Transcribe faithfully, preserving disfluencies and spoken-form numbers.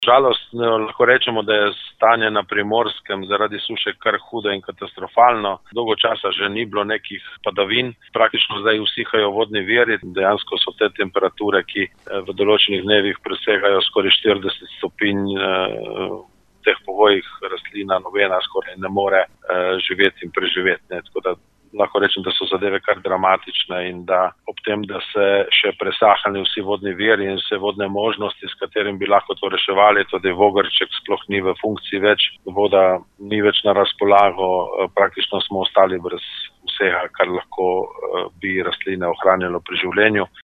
Žalostno lahko rečemo, da je stanje na Primorskem zaradi suše kar hudo in katastrofalno. Dolgo časa že ni bilo nekih padavin, praktično zdaj usihajo vodni viri. Dejansko so te temperature, ki v določenih dnevih presegajo skoraj štirideset stopinj. V teh pogojih rastlina nobena skoraj ne more živeti in preživeti. Ne. Tako da lahko rečem, da so zadeve kar dramatične in da ob tem, da se še presahali vsi vodni viri in vse vodne možnosti, s katerim bi lahko to reševali, tudi Vogrček sploh ni v funkciji več, voda ni več na razpolago, praktično smo ostali brez vsega, kar lahko bi rastline ohranjalo pri življenju.